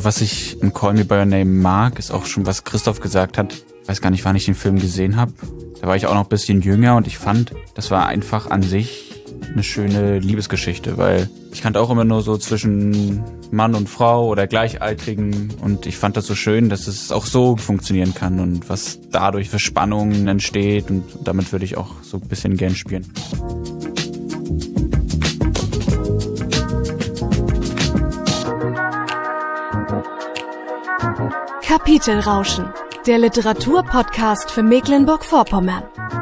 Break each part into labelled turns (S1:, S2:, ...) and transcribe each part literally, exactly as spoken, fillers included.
S1: Also was ich in Call Me By Your Name mag, ist auch schon, was Christoph gesagt hat. Ich weiß gar nicht, wann ich den Film gesehen habe. Da war ich auch noch ein bisschen jünger und ich fand, das war einfach an sich eine schöne Liebesgeschichte, weil ich kannte auch immer nur so zwischen Mann und Frau oder Gleichaltrigen und ich fand das so schön, dass es auch so funktionieren kann und was dadurch für Spannungen entsteht und damit würde ich auch so ein bisschen gern spielen.
S2: Kapitelrauschen, der Literaturpodcast für Mecklenburg-Vorpommern.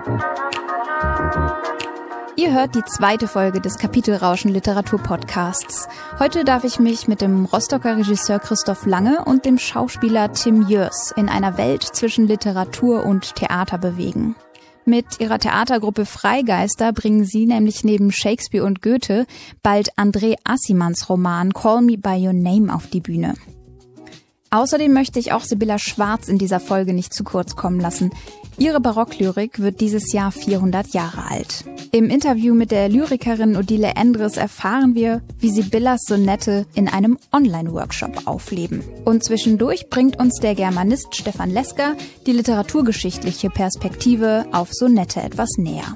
S3: Ihr hört die zweite Folge des Kapitelrauschen Literaturpodcasts. Heute darf ich mich mit dem Rostocker Regisseur Christoph Lange und dem Schauspieler Tim Jörs in einer Welt zwischen Literatur und Theater bewegen. Mit ihrer Theatergruppe Freigeister bringen sie nämlich neben Shakespeare und Goethe bald André Acimanns Roman Call Me By Your Name auf die Bühne. Außerdem möchte ich auch Sibylla Schwarz in dieser Folge nicht zu kurz kommen lassen. Ihre Barocklyrik wird dieses Jahr vierhundert Jahre alt. Im Interview mit der Lyrikerin Odile Endres erfahren wir, wie Sibyllas Sonette in einem Online-Workshop aufleben. Und zwischendurch bringt uns der Germanist Stefan Lesker die literaturgeschichtliche Perspektive auf Sonette etwas näher.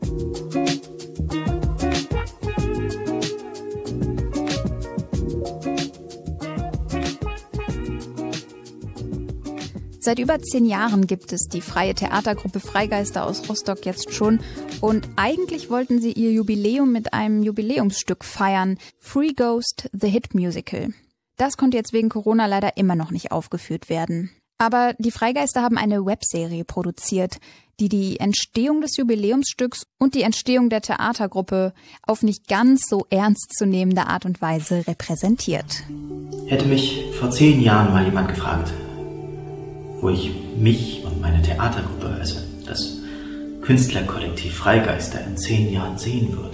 S3: Seit über zehn Jahren gibt es die freie Theatergruppe Freigeister aus Rostock jetzt schon und eigentlich wollten sie ihr Jubiläum mit einem Jubiläumsstück feiern, Free Ghost, The Hit Musical. Das konnte jetzt wegen Corona leider immer noch nicht aufgeführt werden. Aber die Freigeister haben eine Webserie produziert, die die Entstehung des Jubiläumsstücks und die Entstehung der Theatergruppe auf nicht ganz so ernstzunehmende Art und Weise repräsentiert.
S4: Hätte mich vor zehn Jahren mal jemand gefragt, wo ich mich und meine Theatergruppe, also das Künstlerkollektiv Freigeister, in zehn Jahren sehen würde.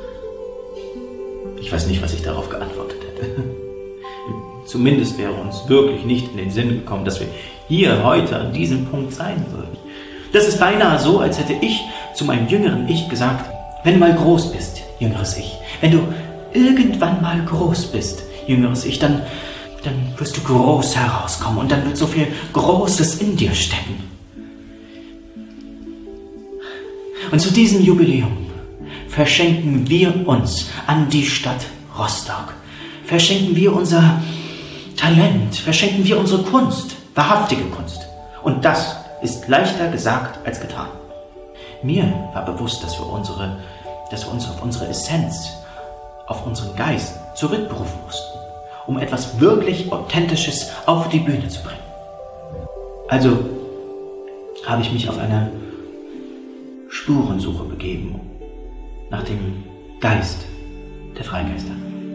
S4: Ich weiß nicht, was ich darauf geantwortet hätte. Zumindest wäre uns wirklich nicht in den Sinn gekommen, dass wir hier heute an diesem Punkt sein würden. Das ist beinahe so, als hätte ich zu meinem jüngeren Ich gesagt, wenn du mal groß bist, jüngeres Ich, wenn du irgendwann mal groß bist, jüngeres Ich, dann dann wirst du groß herauskommen und dann wird so viel Großes in dir stecken. Und zu diesem Jubiläum verschenken wir uns an die Stadt Rostock. Verschenken wir unser Talent, verschenken wir unsere Kunst, wahrhaftige Kunst. Und das ist leichter gesagt als getan. Mir war bewusst, dass wir, unsere, dass wir uns auf unsere Essenz, auf unseren Geist zurückberufen mussten, um etwas wirklich Authentisches auf die Bühne zu bringen. Also habe ich mich auf eine Spurensuche begeben nach dem Geist der Freigeister.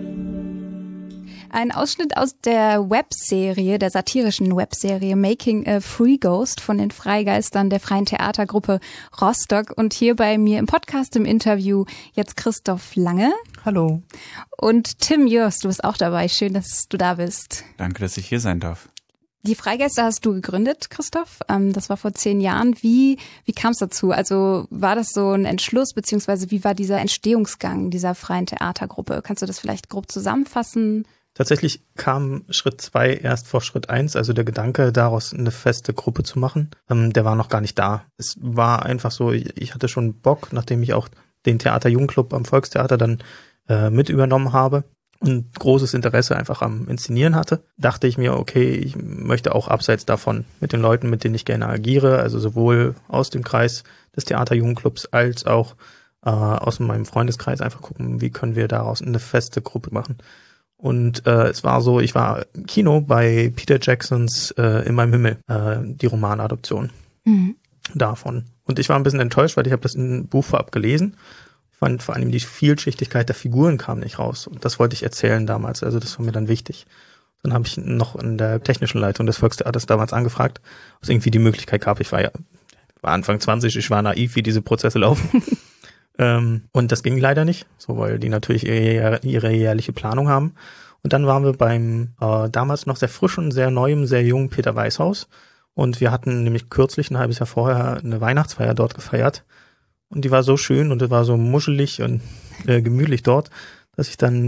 S3: Ein Ausschnitt aus der Webserie, der satirischen Webserie Making a Free Ghost von den Freigeistern der Freien Theatergruppe Rostock. Und hier bei mir im Podcast im Interview jetzt Christoph Lange.
S5: Hallo.
S3: Und Tim Jörs, du bist auch dabei. Schön, dass du da bist.
S1: Danke, dass ich hier sein darf.
S3: Die Freigeister hast du gegründet, Christoph. Das war vor zehn Jahren. Wie, wie kam es dazu? Also war das so ein Entschluss, beziehungsweise wie war dieser Entstehungsgang dieser Freien Theatergruppe? Kannst du das vielleicht grob zusammenfassen?
S5: Tatsächlich kam Schritt zwei erst vor Schritt eins, also der Gedanke, daraus eine feste Gruppe zu machen. Ähm, der war noch gar nicht da. Es war einfach so, ich hatte schon Bock, nachdem ich auch den Theater-Jugendclub am Volkstheater dann äh, mit übernommen habe und großes Interesse einfach am Inszenieren hatte, dachte ich mir, okay, ich möchte auch abseits davon mit den Leuten, mit denen ich gerne agiere, also sowohl aus dem Kreis des Theater-Jugendclubs als auch äh, aus meinem Freundeskreis einfach gucken, wie können wir daraus eine feste Gruppe machen. Und äh, es war so, ich war im Kino bei Peter Jacksons äh, In meinem Himmel, äh, die Romanadoption mhm. davon. Und ich war ein bisschen enttäuscht, weil ich habe das in einem Buch vorab gelesen. Ich fand vor allem die Vielschichtigkeit der Figuren kam nicht raus. Und das wollte ich erzählen damals, also das war mir dann wichtig. Dann habe ich noch in der technischen Leitung des Volkstheaters damals angefragt, ob es irgendwie die Möglichkeit gab. Ich war ja war Anfang zwanzig, ich war naiv, wie diese Prozesse laufen. Ähm, und das ging leider nicht, so weil die natürlich ihre, ihre jährliche Planung haben. Und dann waren wir beim äh, damals noch sehr frischen, sehr neuem, sehr jungen Peter Weißhaus. Und wir hatten nämlich kürzlich, ein halbes Jahr vorher, eine Weihnachtsfeier dort gefeiert. Und die war so schön und es war so muschelig und äh, gemütlich dort, dass ich dann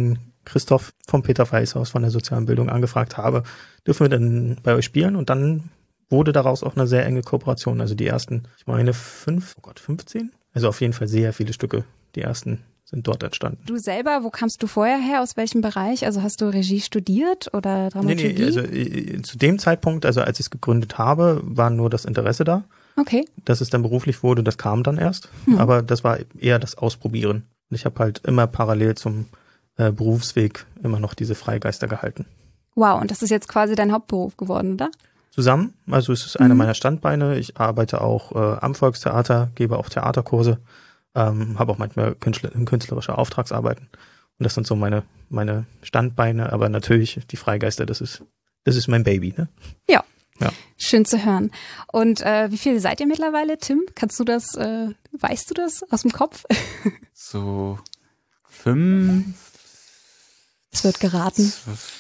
S5: Christoph vom Peter Weißhaus von der sozialen Bildung angefragt habe, dürfen wir denn bei euch spielen? Und dann wurde daraus auch eine sehr enge Kooperation. Also die ersten, ich meine fünf, oh Gott, fünfzehn? Also auf jeden Fall sehr viele Stücke. Die ersten sind dort entstanden.
S3: Du selber, wo kamst du vorher her? Aus welchem Bereich? Also hast du Regie studiert oder Dramaturgie?
S5: Nee, nee, also äh, zu dem Zeitpunkt, also als ich es gegründet habe, war nur das Interesse da.
S3: Okay.
S5: Dass es dann beruflich wurde, das kam dann erst. Hm. Aber das war eher das Ausprobieren. Und ich habe halt immer parallel zum äh, Berufsweg immer noch diese Freigeister gehalten.
S3: Wow, und das ist jetzt quasi dein Hauptberuf geworden, oder?
S5: Zusammen, also es ist einer
S3: Mhm.
S5: meiner Standbeine. Ich arbeite auch äh, am Volkstheater, gebe auch Theaterkurse. Ähm, habe auch manchmal künstler, künstlerische Auftragsarbeiten. Und das sind so meine meine Standbeine. Aber natürlich, die Freigeister, das ist das ist mein Baby, ne?
S3: Ja.
S5: Ja.
S3: Schön zu hören. Und äh, wie viele seid ihr mittlerweile, Tim? Kannst du das, äh, weißt du das aus dem Kopf?
S1: So fünf.
S3: Es wird geraten.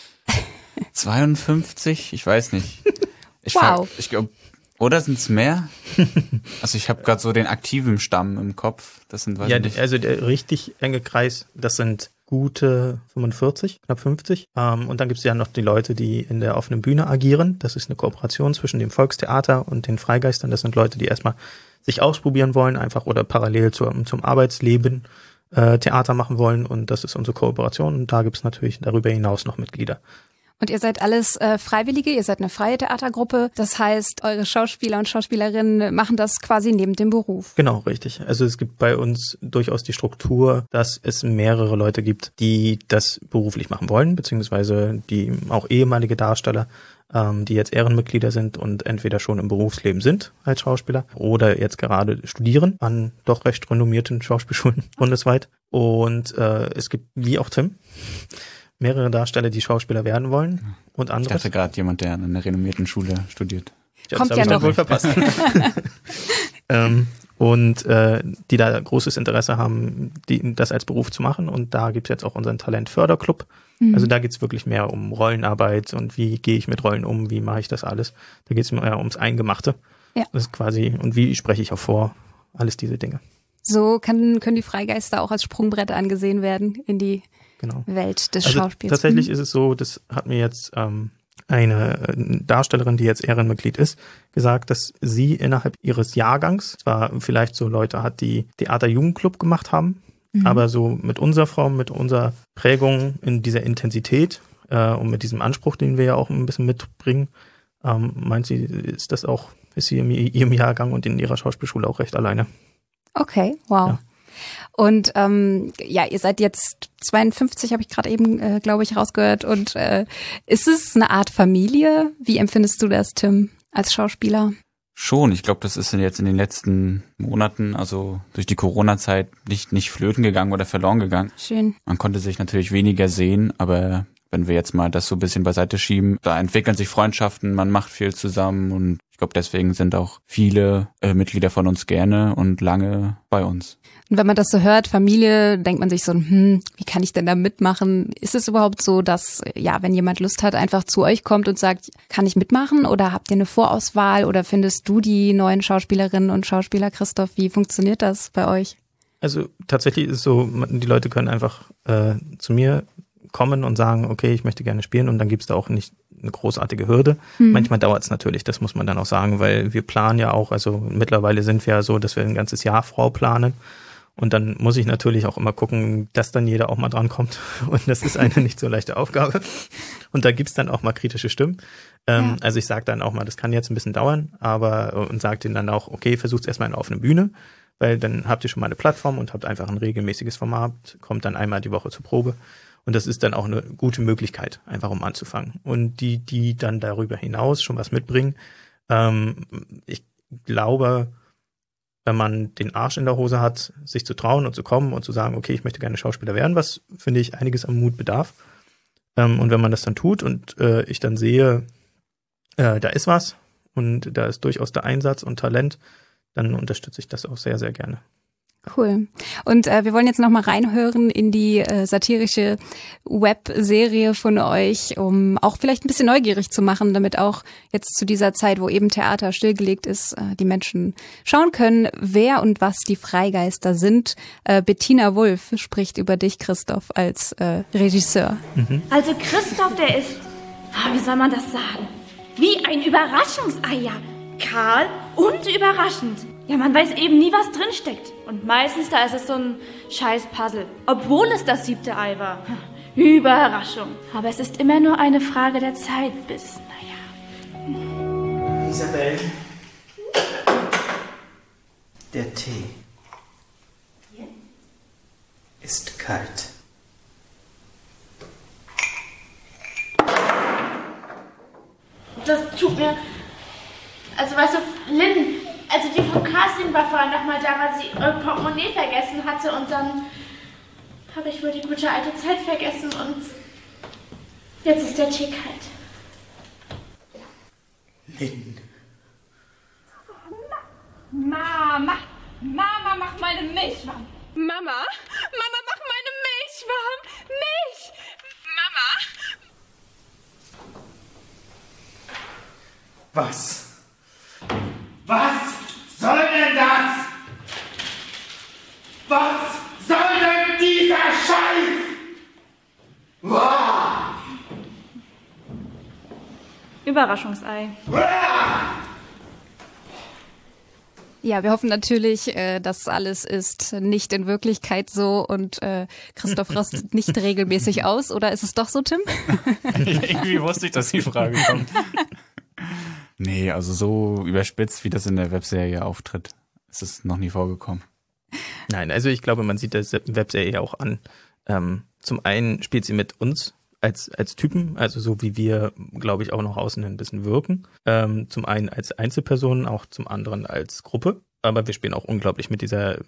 S1: zweiundfünfzig, ich weiß nicht. Ich
S3: Wow.
S1: frag, ich glaube, oder sind es mehr? Also ich habe gerade so den aktiven Stamm im Kopf. Das sind weiß
S5: Ja,
S1: ich nicht.
S5: also der richtig enge Kreis, das sind gute fünfundvierzig, knapp fünfzig. Ähm, und dann gibt es ja noch die Leute, die in der offenen Bühne agieren. Das ist eine Kooperation zwischen dem Volkstheater und den Freigeistern. Das sind Leute, die erstmal sich ausprobieren wollen, einfach oder parallel zum, zum Arbeitsleben äh, Theater machen wollen. Und das ist unsere Kooperation. Und da gibt es natürlich darüber hinaus noch Mitglieder.
S3: Und ihr seid alles äh, Freiwillige, ihr seid eine freie Theatergruppe. Das heißt, eure Schauspieler und Schauspielerinnen machen das quasi neben dem Beruf.
S5: Genau, richtig. Also es gibt bei uns durchaus die Struktur, dass es mehrere Leute gibt, die das beruflich machen wollen, beziehungsweise die auch ehemalige Darsteller, ähm, die jetzt Ehrenmitglieder sind und entweder schon im Berufsleben sind als Schauspieler oder jetzt gerade studieren an doch recht renommierten Schauspielschulen bundesweit. Und äh, es gibt, wie auch Tim, mehrere Darsteller, die Schauspieler werden wollen und
S1: Ich
S5: andere.
S1: dachte gerade jemand, der an einer renommierten Schule studiert.
S5: Ja,
S3: Kommt
S5: das
S3: ja
S5: habe ich
S3: noch.
S5: dann wohl verpasst. ähm, und äh, die da großes Interesse haben, die, das als Beruf zu machen. Und da gibt's jetzt auch unseren Talentförderclub.
S3: Mhm.
S5: Also da geht's wirklich mehr um Rollenarbeit und wie gehe ich mit Rollen um, wie mache ich das alles. Da geht's mehr ums Eingemachte.
S3: Ja.
S5: Das ist quasi, und wie spreche ich auch vor, alles diese Dinge.
S3: So kann, können die Freigeister auch als Sprungbrett angesehen werden in die
S5: Genau.
S3: Welt des
S5: Also
S3: Schauspiels.
S5: tatsächlich
S3: Mhm.
S5: ist es so, das hat mir jetzt ähm, eine Darstellerin, die jetzt Ehrenmitglied ist, gesagt, dass sie innerhalb ihres Jahrgangs zwar vielleicht so Leute hat, die Theater-Jugendclub gemacht haben,
S3: Mhm.
S5: aber so mit unserer Form, mit unserer Prägung in dieser Intensität äh, und mit diesem Anspruch, den wir ja auch ein bisschen mitbringen, ähm, meint sie, ist das auch, ist sie in ihrem Jahrgang und in ihrer Schauspielschule auch recht alleine.
S3: Okay, wow.
S5: Ja.
S3: Und ähm, ja, ihr seid jetzt zweiundfünfzig, habe ich gerade eben, äh, glaube ich, rausgehört. Und äh, ist es eine Art Familie? Wie empfindest du das, Tim, als Schauspieler?
S1: Schon, ich glaube, das ist jetzt in den letzten Monaten, also durch die Corona-Zeit, nicht, nicht flöten gegangen oder verloren gegangen.
S3: Schön.
S1: Man konnte sich natürlich weniger sehen, aber wenn wir jetzt mal das so ein bisschen beiseite schieben, da entwickeln sich Freundschaften, man macht viel zusammen und ich glaube, deswegen sind auch viele äh, Mitglieder von uns gerne und lange bei uns.
S3: Und wenn man das so hört, Familie, denkt man sich so, hm, wie kann ich denn da mitmachen? Ist es überhaupt so, dass, ja, wenn jemand Lust hat, einfach zu euch kommt und sagt, kann ich mitmachen? Oder habt ihr eine Vorauswahl? Oder findest du die neuen Schauspielerinnen und Schauspieler, Christoph? Wie funktioniert das bei euch?
S5: Also tatsächlich ist es so, die Leute können einfach äh, zu mir kommen und sagen, okay, ich möchte gerne spielen und dann gibt's da auch nicht eine großartige Hürde.
S3: Mhm.
S5: Manchmal dauert's natürlich, das muss man dann auch sagen, weil wir planen ja auch, also mittlerweile sind wir ja so, dass wir ein ganzes Jahr vorplanen und dann muss ich natürlich auch immer gucken, dass dann jeder auch mal dran kommt und das ist eine nicht so leichte Aufgabe und da gibt's dann auch mal kritische Stimmen. Ähm,
S3: Ja.
S5: Also ich sage dann auch mal, das kann jetzt ein bisschen dauern, aber und sage denen dann auch, okay, versucht's erstmal auf eine Bühne, weil dann habt ihr schon mal eine Plattform und habt einfach ein regelmäßiges Format, kommt dann einmal die Woche zur Probe. Und das ist dann auch eine gute Möglichkeit, einfach um anzufangen. Und die, die dann darüber hinaus schon was mitbringen, ähm, ich glaube, wenn man den Arsch in der Hose hat, sich zu trauen und zu kommen und zu sagen, okay, ich möchte gerne Schauspieler werden, was, finde ich, einiges am Mut bedarf. Ähm, und wenn man das dann tut und äh, ich dann sehe, äh, da ist was und da ist durchaus der Einsatz und Talent, dann unterstütze ich das auch sehr, sehr gerne.
S3: Cool. Und äh, wir wollen jetzt noch mal reinhören in die äh, satirische Webserie von euch, um auch vielleicht ein bisschen neugierig zu machen, damit auch jetzt zu dieser Zeit, wo eben Theater stillgelegt ist, äh, die Menschen schauen können, wer und was die Freigeister sind. Äh, Bettina Wulff spricht über dich, Christoph, als äh, Regisseur.
S6: Mhm. Also Christoph, der ist, wie soll man das sagen, wie ein Überraschungsei, ja. Kahl und überraschend. Ja, man weiß eben nie, was drinsteckt. Und meistens, da ist es so ein scheiß Puzzle. Obwohl es das siebte Ei war. Überraschung. Aber es ist immer nur eine Frage der Zeit bis, naja.
S4: Isabel. Der Tee. Ja? Ist kalt.
S6: Das tut mir... Also, weißt du, Lynn, also die vom Casting war vorhin noch mal da, weil sie ihr Portemonnaie vergessen hatte und dann habe ich wohl die gute alte Zeit vergessen und jetzt ist der Tee kalt.
S4: Lynn.
S6: Mama, Mama, mach meine Milch warm. Mama, Mama, mach meine Milch warm. Milch, Mama.
S4: Was? Was soll denn das? Was soll denn dieser Scheiß? Uah!
S6: Überraschungsei.
S4: Uah!
S3: Ja, wir hoffen natürlich, äh, das alles ist nicht in Wirklichkeit so und äh, Christoph rastet nicht regelmäßig aus. Oder ist es doch so, Tim?
S1: Irgendwie wusste ich, dass die Frage kommt. Nee, also so überspitzt, wie das in der Webserie auftritt, ist es noch nie vorgekommen.
S5: Nein, also ich glaube, man sieht das Webserie auch an. Ähm, zum einen spielt sie mit uns als als Typen, also so wie wir, glaube ich, auch noch außen ein bisschen wirken. Ähm, zum einen als Einzelpersonen, auch zum anderen als Gruppe. Aber wir spielen auch unglaublich mit dieser,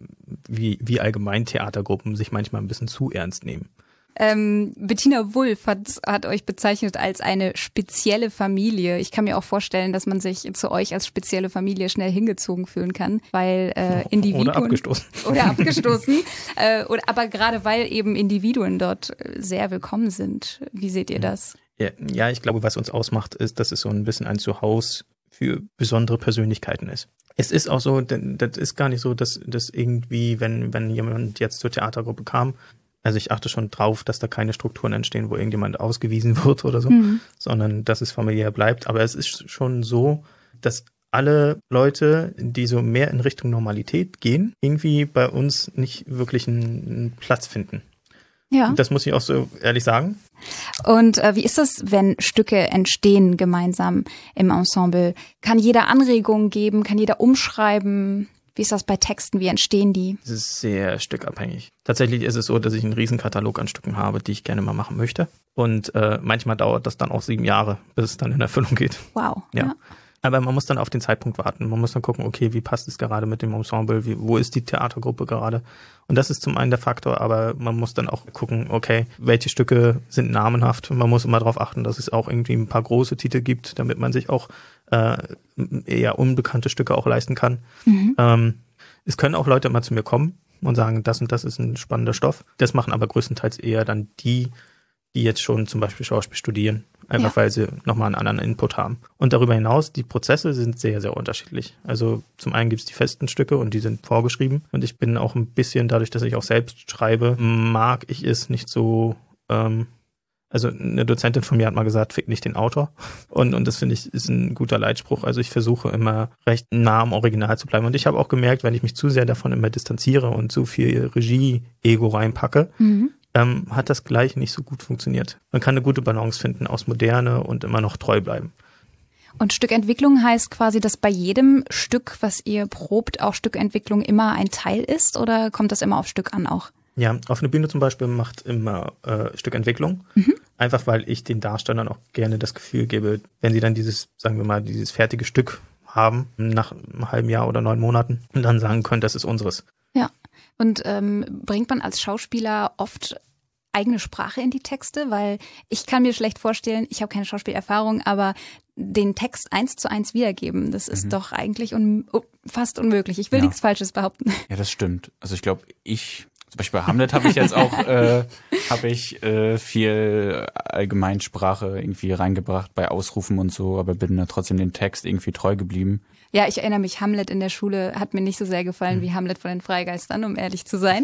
S5: wie, wie allgemein Theatergruppen sich manchmal ein bisschen zu ernst nehmen.
S3: Ähm, Bettina Wulff hat, hat euch bezeichnet als eine spezielle Familie. Ich kann mir auch vorstellen, dass man sich zu euch als spezielle Familie schnell hingezogen fühlen kann, weil äh, Individuen...
S5: Oder abgestoßen.
S3: Oder abgestoßen. äh, oder, aber gerade weil eben Individuen dort sehr willkommen sind. Wie seht ihr das?
S5: Ja, ja, ich glaube, was uns ausmacht, ist, dass es so ein bisschen ein Zuhause für besondere Persönlichkeiten ist. Es ist auch so, das ist gar nicht so, dass, dass irgendwie, wenn, wenn jemand jetzt zur Theatergruppe kam, also ich achte schon drauf, dass da keine Strukturen entstehen, wo irgendjemand ausgewiesen wird oder so, mhm. sondern dass es familiär bleibt. Aber es ist schon so, dass alle Leute, die so mehr in Richtung Normalität gehen, irgendwie bei uns nicht wirklich einen Platz finden. Ja. Das muss ich auch so ehrlich sagen.
S3: Und äh, wie ist das, wenn Stücke entstehen gemeinsam im Ensemble? Kann jeder Anregungen geben? Kann jeder umschreiben? Wie ist das bei Texten? Wie entstehen die?
S5: Es ist sehr stückabhängig. Tatsächlich ist es so, dass ich einen riesen Katalog an Stücken habe, die ich gerne mal machen möchte. Und äh, manchmal dauert das dann auch sieben Jahre, bis es dann in Erfüllung geht.
S3: Wow.
S5: Ja.
S3: ja.
S5: Aber man muss dann auf den Zeitpunkt warten. Man muss dann gucken, okay, wie passt es gerade mit dem Ensemble? Wie, wo ist die Theatergruppe gerade? Und das ist zum einen der Faktor, aber man muss dann auch gucken, okay, welche Stücke sind namenhaft? Man muss immer darauf achten, dass es auch irgendwie ein paar große Titel gibt, damit man sich auch äh, eher unbekannte Stücke auch leisten kann. Mhm. Ähm, es können auch Leute immer zu mir kommen und sagen, das und das ist ein spannender Stoff. Das machen aber größtenteils eher dann die, die jetzt schon zum Beispiel Schauspiel studieren. Einfach ja. weil sie nochmal einen anderen Input haben. Und darüber hinaus, die Prozesse sind sehr, sehr unterschiedlich. Also zum einen gibt es die festen Stücke und die sind vorgeschrieben. Und ich bin auch ein bisschen, dadurch, dass ich auch selbst schreibe, mag ich es nicht so, ähm, also eine Dozentin von mir hat mal gesagt, fick nicht den Autor. Und, und das finde ich ist ein guter Leitspruch. Also ich versuche immer recht nah am Original zu bleiben. Und ich habe auch gemerkt, wenn ich mich zu sehr davon immer distanziere und zu viel Regie-Ego reinpacke, mhm. ähm, hat das gleich nicht so gut funktioniert. Man kann eine gute Balance finden aus Moderne und immer noch treu bleiben.
S3: Und Stückentwicklung heißt quasi, dass bei jedem Stück, was ihr probt, auch Stückentwicklung immer ein Teil ist? Oder kommt das immer aufs Stück an auch?
S5: Ja, auf einer Bühne zum Beispiel macht immer äh, Stückentwicklung. Mhm. Einfach weil ich den Darstellern auch gerne das Gefühl gebe, wenn sie dann dieses, sagen wir mal, dieses fertige Stück haben, nach einem halben Jahr oder neun Monaten, und dann sagen können, das ist unseres.
S3: Ja, und ähm, bringt man als Schauspieler oft eigene Sprache in die Texte? Weil ich kann mir schlecht vorstellen, ich habe keine Schauspielerfahrung, aber den Text eins zu eins wiedergeben, das ist mhm. doch eigentlich un- fast unmöglich. Ich will ja. nichts Falsches behaupten.
S1: Ja, das stimmt. Also ich glaube, ich, zum Beispiel bei Hamlet habe ich jetzt auch äh, habe ich äh, viel Allgemeinsprache irgendwie reingebracht bei Ausrufen und so, aber bin da trotzdem dem Text irgendwie treu geblieben.
S3: Ja, ich erinnere mich, Hamlet in der Schule hat mir nicht so sehr gefallen wie Hamlet von den Freigeistern, um ehrlich zu sein.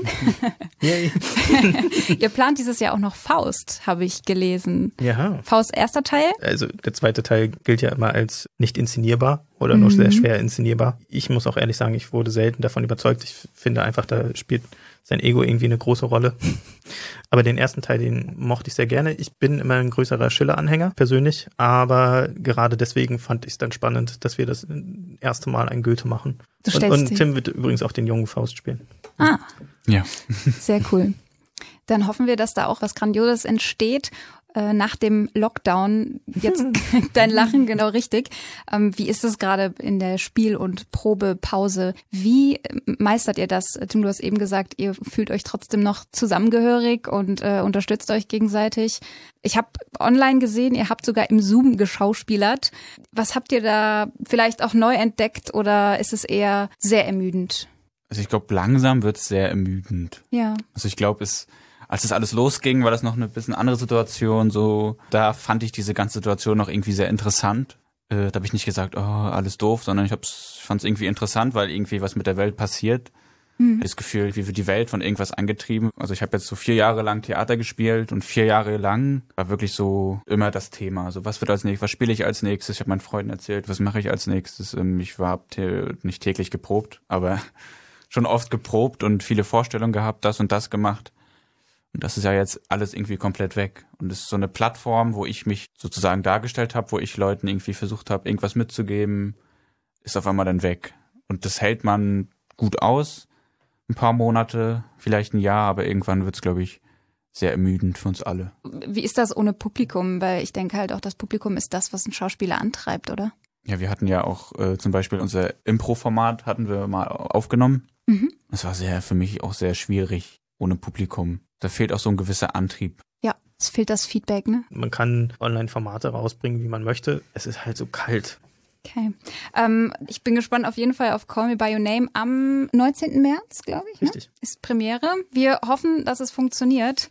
S3: Ihr plant dieses Jahr auch noch Faust, habe ich gelesen.
S5: Ja.
S3: Faust erster Teil?
S5: Also der zweite Teil gilt ja immer als nicht inszenierbar oder nur mhm. sehr schwer inszenierbar. Ich muss auch ehrlich sagen, ich wurde selten davon überzeugt. Ich finde einfach, da spielt sein Ego irgendwie eine große Rolle. Aber den ersten Teil, den mochte ich sehr gerne. Ich bin immer ein größerer Schiller-Anhänger, persönlich. Aber gerade deswegen fand ich es dann spannend, dass wir das erste Mal ein Goethe machen.
S3: Du
S5: und und Tim wird übrigens auch den jungen Faust spielen.
S3: Ah,
S1: ja.
S3: Sehr cool. Dann hoffen wir, dass da auch was Grandioses entsteht. Nach dem Lockdown, jetzt dein Lachen, genau richtig. Ähm, wie ist es gerade in der Spiel- und Probepause? Wie meistert ihr das? Tim, du hast eben gesagt, ihr fühlt euch trotzdem noch zusammengehörig und äh, unterstützt euch gegenseitig. Ich habe online gesehen, ihr habt sogar im Zoom geschauspielert. Was habt ihr da vielleicht auch neu entdeckt oder ist es eher sehr ermüdend?
S1: Also ich glaube, langsam wird es sehr ermüdend.
S3: Ja.
S1: Also ich glaube, es Als das alles losging, war das noch eine bisschen andere Situation. So, da fand ich diese ganze Situation noch irgendwie sehr interessant. Äh, da habe ich nicht gesagt, oh, alles doof, sondern ich fand es irgendwie interessant, weil irgendwie was mit der Welt passiert. Mhm. Das Gefühl, wie wird die Welt von irgendwas angetrieben. Also ich habe jetzt so vier Jahre lang Theater gespielt und vier Jahre lang war wirklich so immer das Thema. Also was wird als nächstes, was spiele ich als nächstes? Ich habe meinen Freunden erzählt, was mache ich als nächstes? Ich war nicht täglich geprobt, aber schon oft geprobt und viele Vorstellungen gehabt, das und das gemacht. Und das ist ja jetzt alles irgendwie komplett weg. Und es ist so eine Plattform, wo ich mich sozusagen dargestellt habe, wo ich Leuten irgendwie versucht habe, irgendwas mitzugeben, ist auf einmal dann weg. Und das hält man gut aus, ein paar Monate, vielleicht ein Jahr, aber irgendwann wird es, glaube ich, sehr ermüdend für uns alle.
S3: Wie ist das ohne Publikum? Weil ich denke halt auch, das Publikum ist das, was einen Schauspieler antreibt, oder?
S1: Ja, wir hatten ja auch äh, zum Beispiel unser Impro-Format hatten wir mal aufgenommen. Mhm. Das war sehr für mich auch sehr schwierig ohne Publikum. Da fehlt auch so ein gewisser Antrieb.
S3: Ja, es fehlt das Feedback, ne?
S5: Man kann Online-Formate rausbringen, wie man möchte. Es ist halt so kalt.
S3: Okay. Ähm, ich bin gespannt auf jeden Fall auf Call Me By Your Name am neunzehnten März, glaube ich.
S5: Richtig.
S3: Ne? Ist Premiere. Wir hoffen, dass es funktioniert.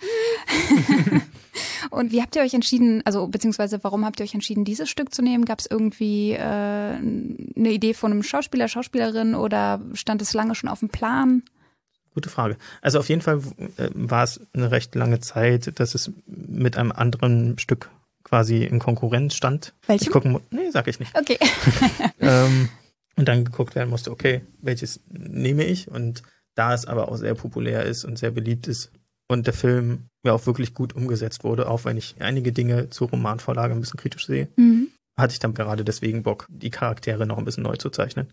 S3: Und wie habt ihr euch entschieden, also beziehungsweise warum habt ihr euch entschieden, dieses Stück zu nehmen? Gab es irgendwie äh, eine Idee von einem Schauspieler, Schauspielerin oder stand es lange schon auf dem Plan?
S5: Gute Frage. Also auf jeden Fall äh, war es eine recht lange Zeit, dass es mit einem anderen Stück quasi in Konkurrenz stand.
S3: Welchem?
S5: Ich gucken, nee, sag ich nicht.
S3: Okay.
S5: ähm, und dann geguckt werden musste, okay, welches nehme ich? Und da es aber auch sehr populär ist und sehr beliebt ist und der Film ja auch wirklich gut umgesetzt wurde, auch wenn ich einige Dinge zur Romanvorlage ein bisschen kritisch sehe, mhm. hatte ich dann gerade deswegen Bock, die Charaktere noch ein bisschen neu zu zeichnen.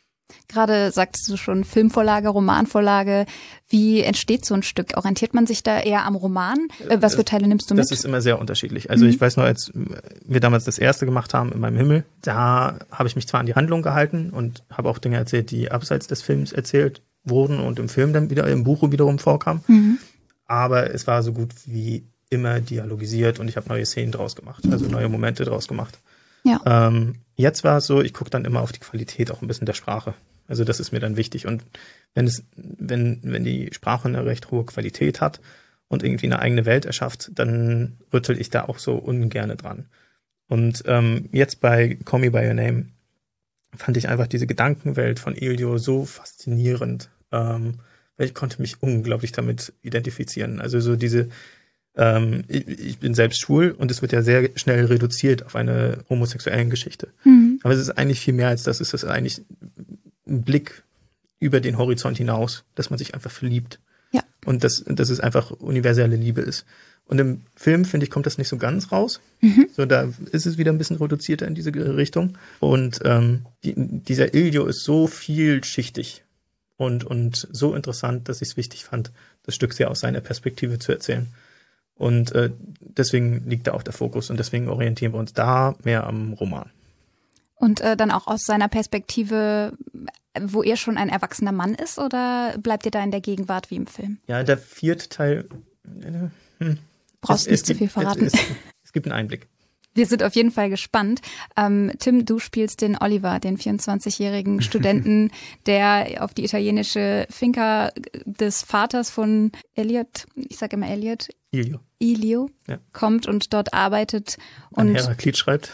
S3: Gerade sagtest du schon Filmvorlage, Romanvorlage. Wie entsteht so ein Stück? Orientiert man sich da eher am Roman? Äh, was für Teile nimmst du mit?
S5: Das ist immer sehr unterschiedlich. Also mhm. ich weiß noch, als wir damals das erste gemacht haben, In meinem Himmel, da habe ich mich zwar an die Handlung gehalten und habe auch Dinge erzählt, die abseits des Films erzählt wurden und im Film dann wieder, im Buch wiederum vorkamen. Mhm. Aber es war so gut wie immer dialogisiert und ich habe neue Szenen draus gemacht, also neue Momente draus gemacht.
S3: Ja.
S5: Ähm, jetzt war es so, ich gucke dann immer auf die Qualität auch ein bisschen der Sprache. Also das ist mir dann wichtig. Und wenn es, wenn, wenn die Sprache eine recht hohe Qualität hat und irgendwie eine eigene Welt erschafft, dann rüttel ich da auch so ungerne dran. Und ähm, jetzt bei Call Me By Your Name fand ich einfach diese Gedankenwelt von Elio so faszinierend. Ähm, weil ich konnte mich unglaublich damit identifizieren. Also so diese Ähm, ich, ich bin selbst schwul und es wird ja sehr schnell reduziert auf eine homosexuelle Geschichte. Mhm. Aber es ist eigentlich viel mehr als das. Es ist eigentlich ein Blick über den Horizont hinaus, dass man sich einfach verliebt.
S3: Ja.
S5: Und dass das ist einfach universelle Liebe ist. Und im Film, finde ich, kommt das nicht so ganz raus.
S3: Mhm.
S5: So, da ist es wieder ein bisschen reduzierter in diese Richtung. Und ähm, die, dieser Elio ist so vielschichtig und, und so interessant, dass ich es wichtig fand, das Stück sehr aus seiner Perspektive zu erzählen. Und äh, deswegen liegt da auch der Fokus und deswegen orientieren wir uns da mehr am Roman.
S3: Und äh, dann auch aus seiner Perspektive, wo er schon ein erwachsener Mann ist, oder bleibt ihr da in der Gegenwart wie im Film?
S5: Ja, der vierte Teil, äh, Hm.
S3: Brauchst
S5: es,
S3: nicht
S5: es
S3: zu
S5: gibt,
S3: viel verraten.
S5: Es, es, es gibt einen Einblick.
S3: Wir sind auf jeden Fall gespannt. Ähm, Tim, du spielst den Oliver, den vierundzwanzigjährigen Studenten, der auf die italienische Finca des Vaters von Elliot, ich sage immer Elliot,
S5: Ilio.
S3: Ilio,
S5: Ja.
S3: kommt und dort arbeitet.
S5: An
S3: Und
S5: Heraklit schreibt.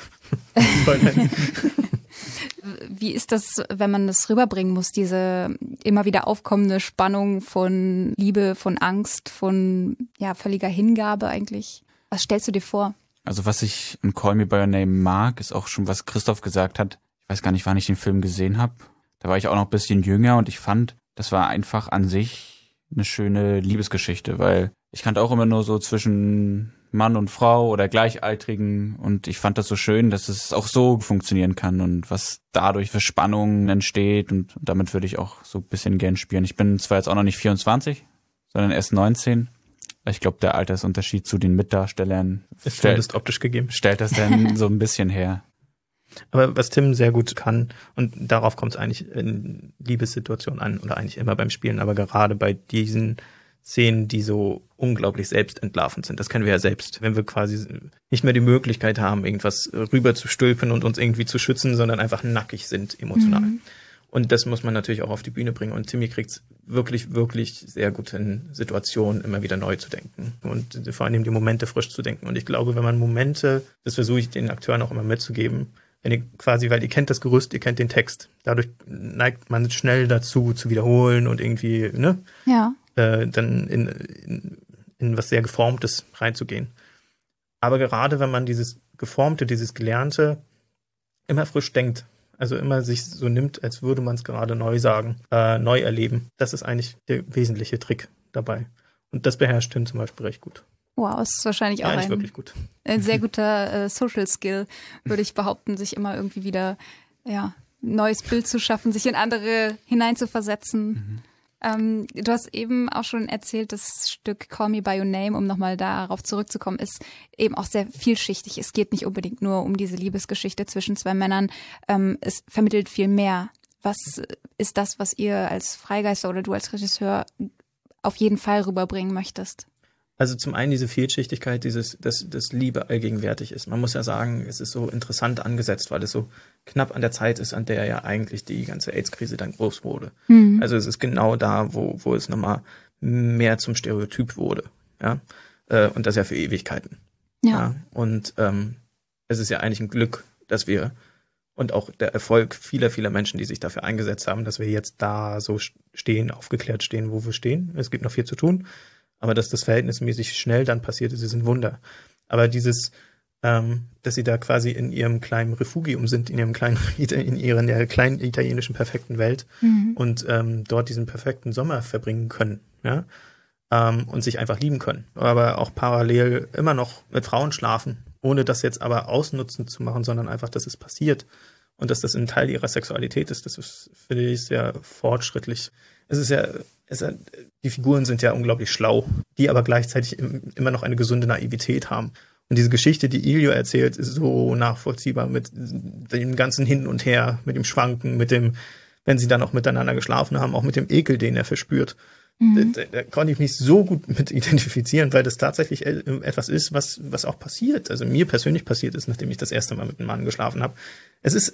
S3: wie ist das, wenn man das rüberbringen muss, diese immer wieder aufkommende Spannung von Liebe, von Angst, von ja völliger Hingabe eigentlich? Was stellst du dir vor?
S1: Also was ich in Call Me By Your Name mag, ist auch schon, was Christoph gesagt hat. Ich weiß gar nicht, wann ich den Film gesehen habe. Da war ich auch noch ein bisschen jünger und ich fand, das war einfach an sich eine schöne Liebesgeschichte, weil ich kannte auch immer nur so zwischen Mann und Frau oder Gleichaltrigen und ich fand das so schön, dass es auch so funktionieren kann und was dadurch für Spannungen entsteht und, und damit würde ich auch so ein bisschen gern spielen. Ich bin zwar jetzt auch noch nicht vierundzwanzig, sondern erst neunzehn. Ich glaube, der Altersunterschied zu den Mitdarstellern
S5: Ist
S1: stellt,
S5: zumindest optisch gegeben.
S1: stellt das dann so ein bisschen her.
S5: Aber was Tim sehr gut kann, und darauf kommt es eigentlich in Liebessituationen an, oder eigentlich immer beim Spielen, aber gerade bei diesen Szenen, die so unglaublich selbstentlarvend sind. Das kennen wir ja selbst. Wenn wir quasi nicht mehr die Möglichkeit haben, irgendwas rüber zu stülpen und uns irgendwie zu schützen, sondern einfach nackig sind emotional. Mhm. Und das muss man natürlich auch auf die Bühne bringen. Und Timmy kriegt es wirklich, wirklich sehr gut in Situationen immer wieder neu zu denken. Und vor allem die Momente frisch zu denken. Und ich glaube, wenn man Momente, das versuche ich den Akteuren auch immer mitzugeben, wenn ihr quasi, weil ihr kennt das Gerüst, ihr kennt den Text. Dadurch neigt man schnell dazu, zu wiederholen und irgendwie, ne?
S3: Ja.
S5: Äh, dann in, in, in was sehr Geformtes reinzugehen. Aber gerade wenn man dieses Geformte, dieses Gelernte immer frisch denkt, also immer sich so nimmt, als würde man es gerade neu sagen, äh, neu erleben. Das ist eigentlich der wesentliche Trick dabei. Und das beherrscht Tim zum Beispiel recht gut.
S3: Wow, ist wahrscheinlich auch
S5: ja,
S3: ein,
S5: wirklich gut.
S3: ein sehr guter äh, Social Skill, würde ich behaupten, sich immer irgendwie wieder ja neues Bild zu schaffen, sich in andere hineinzuversetzen. Mhm. Ähm, du hast eben auch schon erzählt, das Stück Call Me By Your Name, um nochmal darauf zurückzukommen, ist eben auch sehr vielschichtig. Es geht nicht unbedingt nur um diese Liebesgeschichte zwischen zwei Männern. Ähm, es vermittelt viel mehr. Was ist das, was ihr als Freigeister oder du als Regisseur auf jeden Fall rüberbringen möchtest?
S5: Also zum einen diese Vielschichtigkeit, dieses, dass, dass Liebe allgegenwärtig ist. Man muss ja sagen, es ist so interessant angesetzt, weil es so knapp an der Zeit ist, an der ja eigentlich die ganze AIDS-Krise dann groß wurde. Mhm. Also es ist genau da, wo, wo es nochmal mehr zum Stereotyp wurde. Ja, und das ja für Ewigkeiten.
S3: Ja.
S5: ja? Und ähm, es ist ja eigentlich ein Glück, dass wir und auch der Erfolg vieler, vieler Menschen, die sich dafür eingesetzt haben, dass wir jetzt da so stehen, aufgeklärt stehen, wo wir stehen. Es gibt noch viel zu tun. Aber dass das verhältnismäßig schnell dann passiert ist, ist ein Wunder. Aber dieses, ähm, dass sie da quasi in ihrem kleinen Refugium sind, in ihrem kleinen, in ihren der kleinen italienischen perfekten Welt mhm. und ähm, dort diesen perfekten Sommer verbringen können, ja, ähm, und sich einfach lieben können. Aber auch parallel immer noch mit Frauen schlafen, ohne das jetzt aber ausnutzend zu machen, sondern einfach, dass es passiert und dass das ein Teil ihrer Sexualität ist. Das ist, finde ich, sehr fortschrittlich. Es ist ja, es ist, die Figuren sind ja unglaublich schlau, die aber gleichzeitig immer noch eine gesunde Naivität haben. Und diese Geschichte, die Ilio erzählt, ist so nachvollziehbar mit dem ganzen Hin und Her, mit dem Schwanken, mit dem, wenn sie dann auch miteinander geschlafen haben, auch mit dem Ekel, den er verspürt. Mhm. Da, da konnte ich mich so gut mit identifizieren, weil das tatsächlich etwas ist, was, was auch passiert. Also mir persönlich passiert ist, nachdem ich das erste Mal mit einem Mann geschlafen habe. Es ist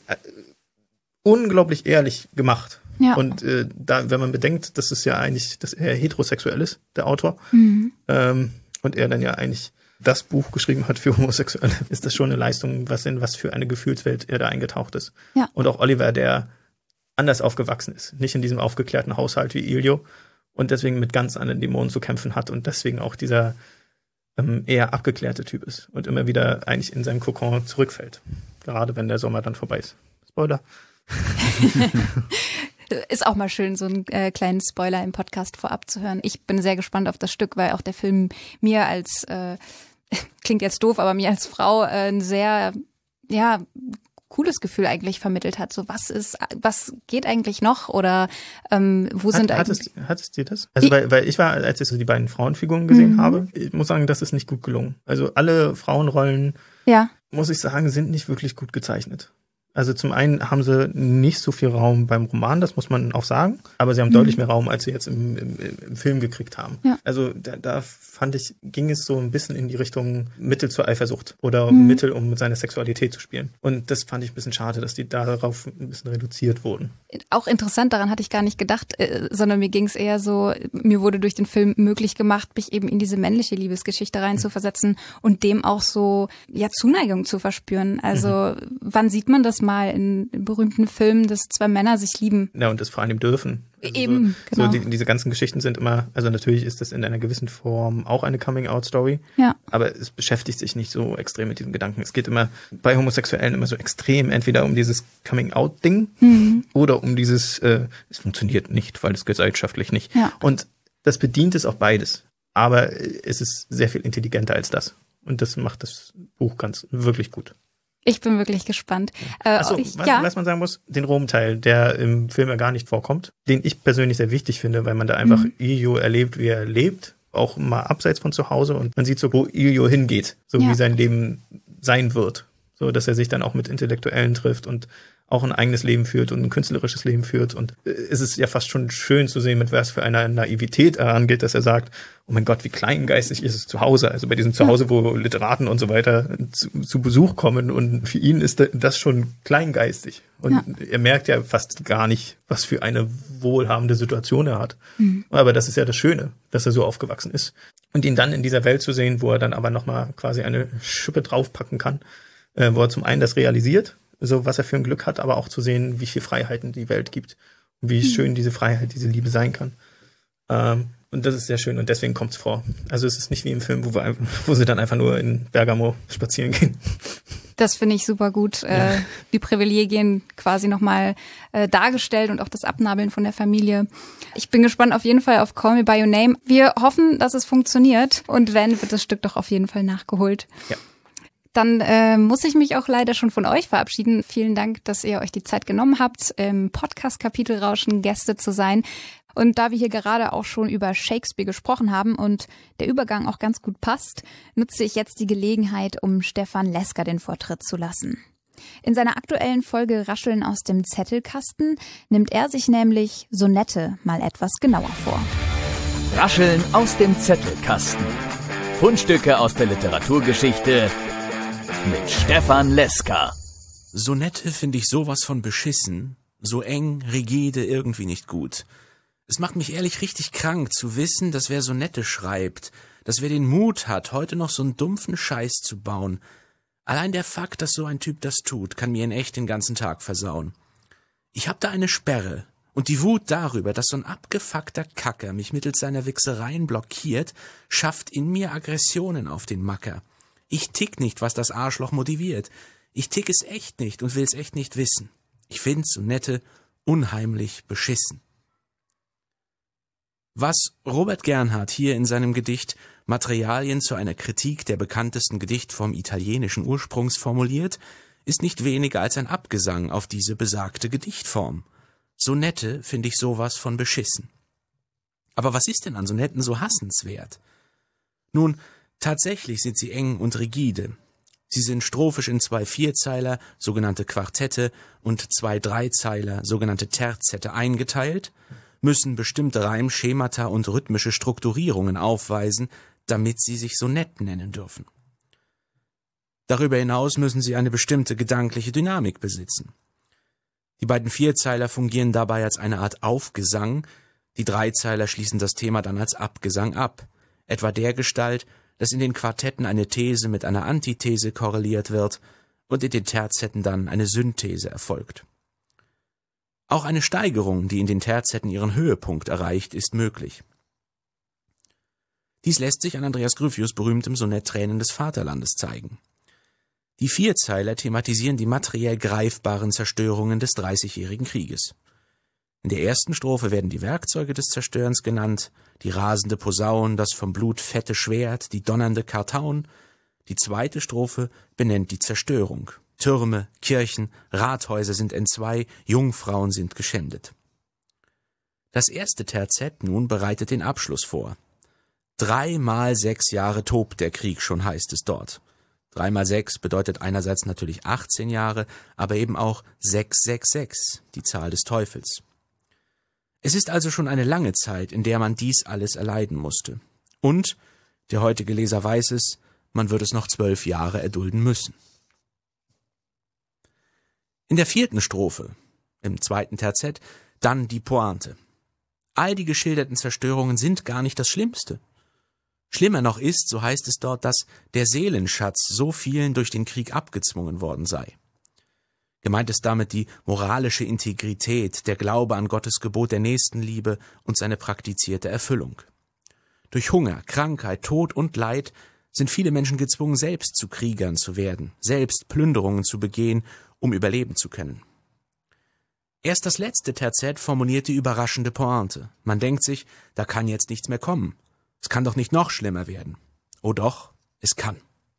S5: unglaublich ehrlich gemacht.
S3: Ja.
S5: Und äh, da, wenn man bedenkt, dass es ja eigentlich, dass er heterosexuell ist, der Autor,
S3: mhm.
S5: ähm, und er dann ja eigentlich das Buch geschrieben hat für Homosexuelle, ist das schon eine Leistung, was in was für eine Gefühlswelt er da eingetaucht ist.
S3: Ja.
S5: Und auch Oliver, der anders aufgewachsen ist, nicht in diesem aufgeklärten Haushalt wie Ilio und deswegen mit ganz anderen Dämonen zu kämpfen hat und deswegen auch dieser ähm, eher abgeklärte Typ ist und immer wieder eigentlich in seinem Kokon zurückfällt. Gerade wenn der Sommer dann vorbei ist. Spoiler.
S3: Ist auch mal schön, so einen äh, kleinen Spoiler im Podcast vorab zu hören. Ich bin sehr gespannt auf das Stück, weil auch der Film mir als, äh, klingt jetzt doof, aber mir als Frau äh, ein sehr, ja, cooles Gefühl eigentlich vermittelt hat. So, was ist, was geht eigentlich noch? Oder ähm, wo sind
S5: hat,
S3: eigentlich...
S5: Hattest, hattest dir das? Also, weil, weil ich war, als ich so die beiden Frauenfiguren gesehen mhm. habe, ich muss sagen, das ist nicht gut gelungen. Also alle Frauenrollen,
S3: ja.
S5: muss ich sagen, sind nicht wirklich gut gezeichnet. Also zum einen haben sie nicht so viel Raum beim Roman, das muss man auch sagen, aber sie haben mhm. deutlich mehr Raum, als sie jetzt im, im, im Film gekriegt haben. Ja. Also da, da fand ich, ging es so ein bisschen in die Richtung Mittel zur Eifersucht oder mhm. Mittel, um mit seiner Sexualität zu spielen. Und das fand ich ein bisschen schade, dass die darauf ein bisschen reduziert wurden.
S3: Auch interessant, daran hatte ich gar nicht gedacht, äh, sondern mir ging es eher so, mir wurde durch den Film möglich gemacht, mich eben in diese männliche Liebesgeschichte reinzuversetzen mhm. und dem auch so ja Zuneigung zu verspüren. Also mhm. wann sieht man das mal in berühmten Filmen, dass zwei Männer sich lieben?
S5: Ja, und das vor allem dürfen. Also
S3: Eben,
S5: so,
S3: genau.
S5: So die, diese ganzen Geschichten sind immer, also natürlich ist das in einer gewissen Form auch eine Coming-out-Story,
S3: ja.
S5: aber es beschäftigt sich nicht so extrem mit diesem Gedanken. Es geht immer bei Homosexuellen immer so extrem entweder um dieses Coming-out-Ding mhm. oder um dieses, äh, es funktioniert nicht, weil es gesellschaftlich nicht.
S3: Ja.
S5: Und das bedient es auch beides, aber es ist sehr viel intelligenter als das. Und das macht das Buch ganz wirklich gut.
S3: Ich bin wirklich gespannt. Äh,
S5: Achso,
S3: ich,
S5: was,
S3: ja.
S5: was man sagen muss, den Rom-Teil, der im Film ja gar nicht vorkommt, den ich persönlich sehr wichtig finde, weil man da einfach mhm. Ilio erlebt, wie er lebt, auch mal abseits von zu Hause und man sieht so, wo Ilio hingeht, so ja. wie sein Leben sein wird. So, dass er sich dann auch mit Intellektuellen trifft und auch ein eigenes Leben führt und ein künstlerisches Leben führt. Und es ist ja fast schon schön zu sehen, mit was für einer Naivität er angeht, dass er sagt, oh mein Gott, wie kleingeistig ist es zu Hause. Also bei diesem Zuhause, wo Literaten und so weiter zu, zu Besuch kommen. Und für ihn ist das schon kleingeistig. Und ja. er merkt ja fast gar nicht, was für eine wohlhabende Situation er hat. Mhm. Aber das ist ja das Schöne, dass er so aufgewachsen ist. Und ihn dann in dieser Welt zu sehen, wo er dann aber nochmal quasi eine Schippe draufpacken kann, äh, wo er zum einen das realisiert, so was er für ein Glück hat, aber auch zu sehen, wie viel Freiheiten die Welt gibt und wie mhm. schön diese Freiheit, diese Liebe sein kann. Ähm, und das ist sehr schön und deswegen kommt es vor. Also es ist nicht wie im Film, wo, wir, wo sie dann einfach nur in Bergamo spazieren gehen.
S3: Das finde ich super gut. Ja. Äh, die Privilegien quasi nochmal äh, dargestellt und auch das Abnabeln von der Familie. Ich bin gespannt auf jeden Fall auf Call Me By Your Name. Wir hoffen, dass es funktioniert und wenn, wird das Stück doch auf jeden Fall nachgeholt. Ja. Dann äh, muss ich mich auch leider schon von euch verabschieden. Vielen Dank, dass ihr euch die Zeit genommen habt, im Podcast Kapitelrauschen Gäste zu sein. Und da wir hier gerade auch schon über Shakespeare gesprochen haben und der Übergang auch ganz gut passt, nutze ich jetzt die Gelegenheit, um Stefan Leska den Vortritt zu lassen. In seiner aktuellen Folge Rascheln aus dem Zettelkasten nimmt er sich nämlich Sonette mal etwas genauer vor.
S7: Rascheln aus dem Zettelkasten. Fundstücke aus der Literaturgeschichte mit Stefan Leska.
S8: Sonette finde ich sowas von beschissen, so eng, rigide, irgendwie nicht gut. Es macht mich ehrlich richtig krank zu wissen, dass wer Sonette schreibt, dass wer den Mut hat, heute noch so einen dumpfen Scheiß zu bauen. Allein der Fakt, dass so ein Typ das tut, kann mir in echt den ganzen Tag versauen. Ich hab da eine Sperre und die Wut darüber, dass so ein abgefuckter Kacker mich mittels seiner Wichsereien blockiert, schafft in mir Aggressionen auf den Macker. Ich tick nicht, was das Arschloch motiviert. Ich tick es echt nicht und will es echt nicht wissen. Ich find's Sonette unheimlich beschissen. Was Robert Gernhardt hier in seinem Gedicht Materialien zu einer Kritik der bekanntesten Gedichtform italienischen Ursprungs formuliert, ist nicht weniger als ein Abgesang auf diese besagte Gedichtform. Sonette finde ich sowas von beschissen. Aber was ist denn an Sonetten so hassenswert? Nun, tatsächlich sind sie eng und rigide. Sie sind strophisch in zwei Vierzeiler, sogenannte Quartette, und zwei Dreizeiler, sogenannte Terzette, eingeteilt, müssen bestimmte Reimschemata und rhythmische Strukturierungen aufweisen, damit sie sich Sonett nennen dürfen. Darüber hinaus müssen sie eine bestimmte gedankliche Dynamik besitzen. Die beiden Vierzeiler fungieren dabei als eine Art Aufgesang, die Dreizeiler schließen das Thema dann als Abgesang ab, etwa dergestalt, dass in den Quartetten eine These mit einer Antithese korreliert wird und in den Terzetten dann eine Synthese erfolgt. Auch eine Steigerung, die in den Terzetten ihren Höhepunkt erreicht, ist möglich. Dies lässt sich an Andreas Gryphius' berühmtem Sonett Tränen des Vaterlandes zeigen. Die Vierzeiler thematisieren die materiell greifbaren Zerstörungen des Dreißigjährigen Krieges. In der ersten Strophe werden die Werkzeuge des Zerstörens genannt, die rasende Posaun, das vom Blut fette Schwert, die donnernde Kartaun. Die zweite Strophe benennt die Zerstörung. Türme, Kirchen, Rathäuser sind entzwei, Jungfrauen sind geschändet. Das erste Terzett nun bereitet den Abschluss vor. Dreimal sechs Jahre tobt der Krieg schon, heißt es dort. Drei mal sechs bedeutet einerseits natürlich achtzehn Jahre, aber eben auch sechs sechs sechs, die Zahl des Teufels. Es ist also schon eine lange Zeit, in der man dies alles erleiden musste. Und, der heutige Leser weiß es, man wird es noch zwölf Jahre erdulden müssen. In der vierten Strophe, im zweiten Terzett, dann die Pointe. All die geschilderten Zerstörungen sind gar nicht das Schlimmste. Schlimmer noch ist, so heißt es dort, dass der Seelenschatz so vielen durch den Krieg abgezwungen worden sei. Gemeint ist damit die moralische Integrität, der Glaube an Gottes Gebot der Nächstenliebe und seine praktizierte Erfüllung. Durch Hunger, Krankheit, Tod und Leid sind viele Menschen gezwungen, selbst zu Kriegern zu werden, selbst Plünderungen zu begehen, um überleben zu können. Erst das letzte Terzett formuliert die überraschende Pointe. Man denkt sich, da kann jetzt nichts mehr kommen. Es kann doch nicht noch schlimmer werden. Oh doch, es kann.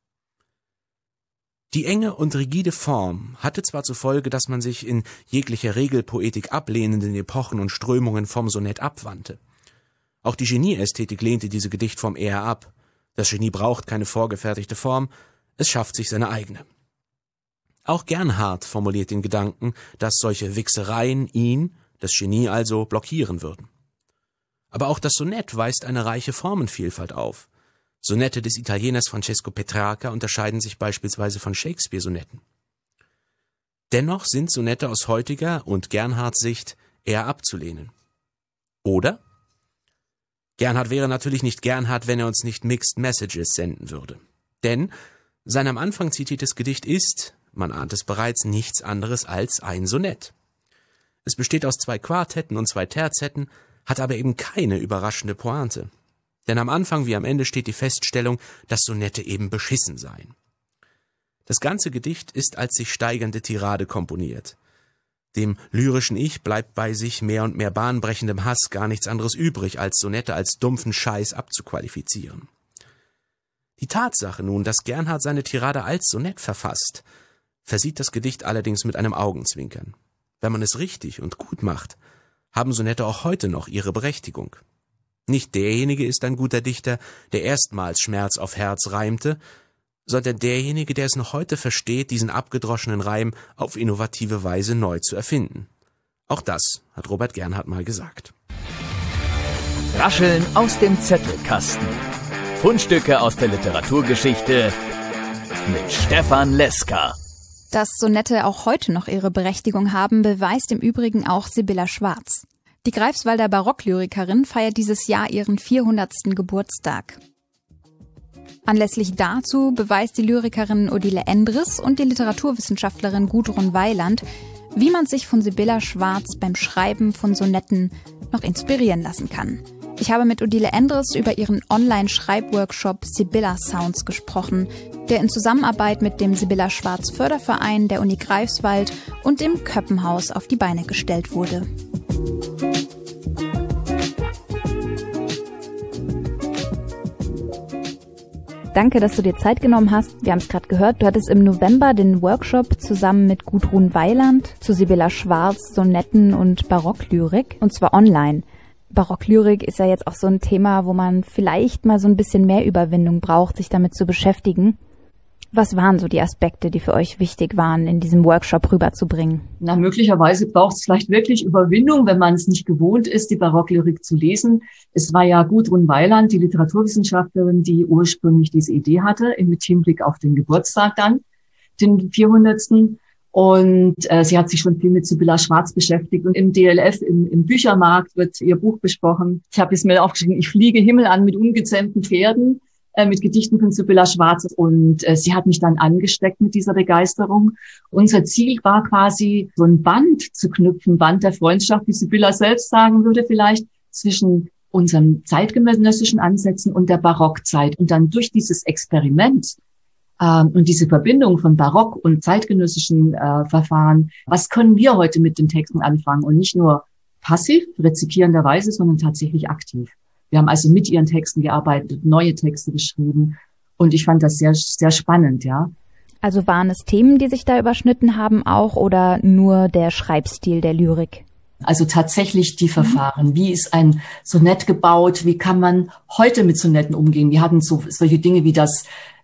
S8: Die enge und rigide Form hatte zwar zur Folge, dass man sich in jeglicher Regelpoetik ablehnenden Epochen und Strömungen vom Sonett abwandte. Auch die Genieästhetik lehnte diese Gedichtform eher ab. Das Genie braucht keine vorgefertigte Form, es schafft sich seine eigene. Auch Gernhardt formuliert den Gedanken, dass solche Wichsereien ihn, das Genie also, blockieren würden. Aber auch das Sonett weist eine reiche Formenvielfalt auf. Sonette des Italieners Francesco Petrarca unterscheiden sich beispielsweise von Shakespeare-Sonetten. Dennoch sind Sonette aus heutiger und Gernhardts Sicht eher abzulehnen. Oder? Gernhardt wäre natürlich nicht Gernhardt, wenn er uns nicht Mixed Messages senden würde. Denn sein am Anfang zitiertes Gedicht ist, man ahnt es bereits, nichts anderes als ein Sonett. Es besteht aus zwei Quartetten und zwei Terzetten, hat aber eben keine überraschende Pointe. Denn am Anfang wie am Ende steht die Feststellung, dass Sonette eben beschissen seien. Das ganze Gedicht ist als sich steigernde Tirade komponiert. Dem lyrischen Ich bleibt bei sich mehr und mehr bahnbrechendem Hass gar nichts anderes übrig, als Sonette als dumpfen Scheiß abzuqualifizieren. Die Tatsache nun, dass Gernhardt seine Tirade als Sonett verfasst, versieht das Gedicht allerdings mit einem Augenzwinkern. Wenn man es richtig und gut macht, haben Sonette auch heute noch ihre Berechtigung. Nicht derjenige ist ein guter Dichter, der erstmals Schmerz auf Herz reimte, sondern derjenige, der es noch heute versteht, diesen abgedroschenen Reim auf innovative Weise neu zu erfinden. Auch das hat Robert Gernhardt mal gesagt.
S7: Rascheln aus dem Zettelkasten. Fundstücke aus der Literaturgeschichte mit Stefan Leska.
S3: Dass Sonette auch heute noch ihre Berechtigung haben, beweist im Übrigen auch Sibylla Schwarz. Die Greifswalder Barocklyrikerin feiert dieses Jahr ihren vierhundertsten Geburtstag. Anlässlich dazu beweist die Lyrikerin Odile Endres und die Literaturwissenschaftlerin Gudrun Weiland, wie man sich von Sibylla Schwarz beim Schreiben von Sonetten noch inspirieren lassen kann. Ich habe mit Odile Endres über ihren Online-Schreibworkshop Sibylla Sounds gesprochen, der in Zusammenarbeit mit dem Sibylla Schwarz Förderverein der Uni Greifswald und dem Köppenhaus auf die Beine gestellt wurde. Danke, dass du dir Zeit genommen hast. Wir haben es gerade gehört, du hattest im November den Workshop zusammen mit Gudrun Weiland zu Sibylla Schwarz, Sonetten und Barocklyrik, und zwar online. Barocklyrik ist ja jetzt auch so ein Thema, wo man vielleicht mal so ein bisschen mehr Überwindung braucht, sich damit zu beschäftigen. Was waren so die Aspekte, die für euch wichtig waren, in diesem Workshop rüberzubringen?
S9: Na, möglicherweise braucht es vielleicht wirklich Überwindung, wenn man es nicht gewohnt ist, die Barocklyrik zu lesen. Es war ja Gudrun Weiland, die Literaturwissenschaftlerin, die ursprünglich diese Idee hatte, mit Hinblick auf den Geburtstag dann, den vierhundertsten. Und äh, sie hat sich schon viel mit Sibylla Schwarz beschäftigt. Und im D L F, im, im Büchermarkt, wird ihr Buch besprochen. Ich habe es mir aufgeschrieben, ich fliege Himmel an mit ungezähmten Pferden, äh, mit Gedichten von Sibylla Schwarz. Und äh, sie hat mich dann angesteckt mit dieser Begeisterung. Unser Ziel war quasi, so ein Band zu knüpfen, Band der Freundschaft, wie Sibylla selbst sagen würde vielleicht, zwischen unseren zeitgenössischen Ansätzen und der Barockzeit. Und dann durch dieses Experiment ähm, und diese Verbindung von Barock und zeitgenössischen äh, Verfahren, was können wir heute mit den Texten anfangen? Und nicht nur passiv, rezipierenderweise, sondern tatsächlich aktiv. Wir haben also mit ihren Texten gearbeitet, neue Texte geschrieben. Und ich fand das sehr, sehr spannend, ja.
S3: Also waren es Themen, die sich da überschnitten haben auch, oder nur der Schreibstil der Lyrik?
S9: Also tatsächlich die Verfahren. Wie ist ein Sonett gebaut? Wie kann man heute mit Sonetten umgehen? Wir hatten so solche Dinge wie das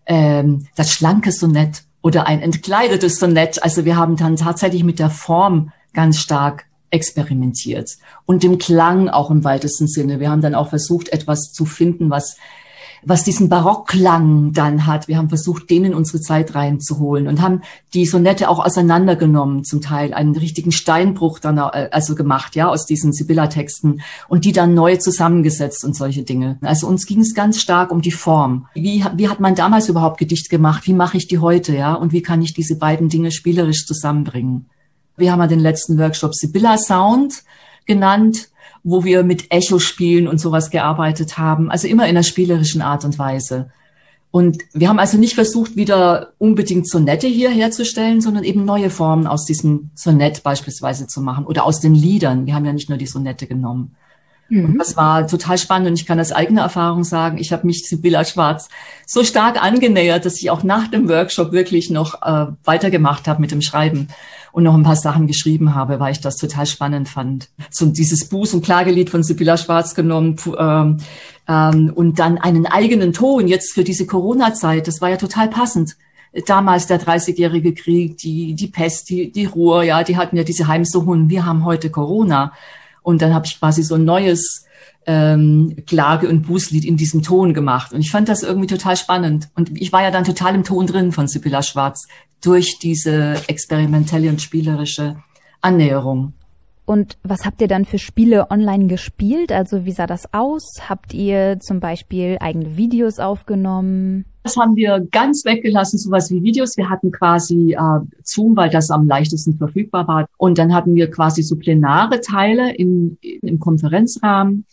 S9: ähm, das schlanke Sonett oder ein entkleidetes Sonett. Also wir haben dann tatsächlich mit der Form ganz stark experimentiert und dem Klang auch im weitesten Sinne. Wir haben dann auch versucht, etwas zu finden, was was diesen Barockklang dann hat. Wir haben versucht, den in unsere Zeit reinzuholen und haben die Sonette auch auseinandergenommen, zum Teil einen richtigen Steinbruch dann also gemacht, ja, aus diesen Sibylla-Texten und die dann neu zusammengesetzt und solche Dinge. Also uns ging es ganz stark um die Form. Wie, wie hat man damals überhaupt Gedicht gemacht? Wie mache ich die heute, ja? Und wie kann ich diese beiden Dinge spielerisch zusammenbringen? Wir haben ja den letzten Workshop Sibylla Sound genannt, wo wir mit Echo-Spielen und sowas gearbeitet haben, also immer in einer spielerischen Art und Weise. Und wir haben also nicht versucht, wieder unbedingt Sonette hier herzustellen, sondern eben neue Formen aus diesem Sonett beispielsweise zu machen oder aus den Liedern. Wir haben ja nicht nur die Sonette genommen. Mhm. Und das war total spannend und ich kann aus eigener Erfahrung sagen, ich habe mich Sibylla Schwarz so stark angenähert, dass ich auch nach dem Workshop wirklich noch äh, weitergemacht habe mit dem Schreiben und noch ein paar Sachen geschrieben habe, weil ich das total spannend fand. So dieses Buß- und Klagelied von Sibylla Schwarz genommen ähm, ähm, und dann einen eigenen Ton jetzt für diese Corona-Zeit. Das war ja total passend. Damals der dreißigjährige Krieg, die die Pest, die die Ruhr, ja, die hatten ja diese Heimsuchungen. Wir haben heute Corona. Und dann habe ich quasi so ein neues ähm, Klage- und Bußlied in diesem Ton gemacht. Und ich fand das irgendwie total spannend. Und ich war ja dann total im Ton drin von Sibylla Schwarz durch diese experimentelle und spielerische Annäherung.
S3: Und was habt ihr dann für Spiele online gespielt? Also wie sah das aus? Habt ihr zum Beispiel eigene Videos aufgenommen?
S9: Das haben wir ganz weggelassen, sowas wie Videos. Wir hatten quasi äh, Zoom, weil das am leichtesten verfügbar war. Und dann hatten wir quasi so plenare Teile in, in, im Konferenzrahmen.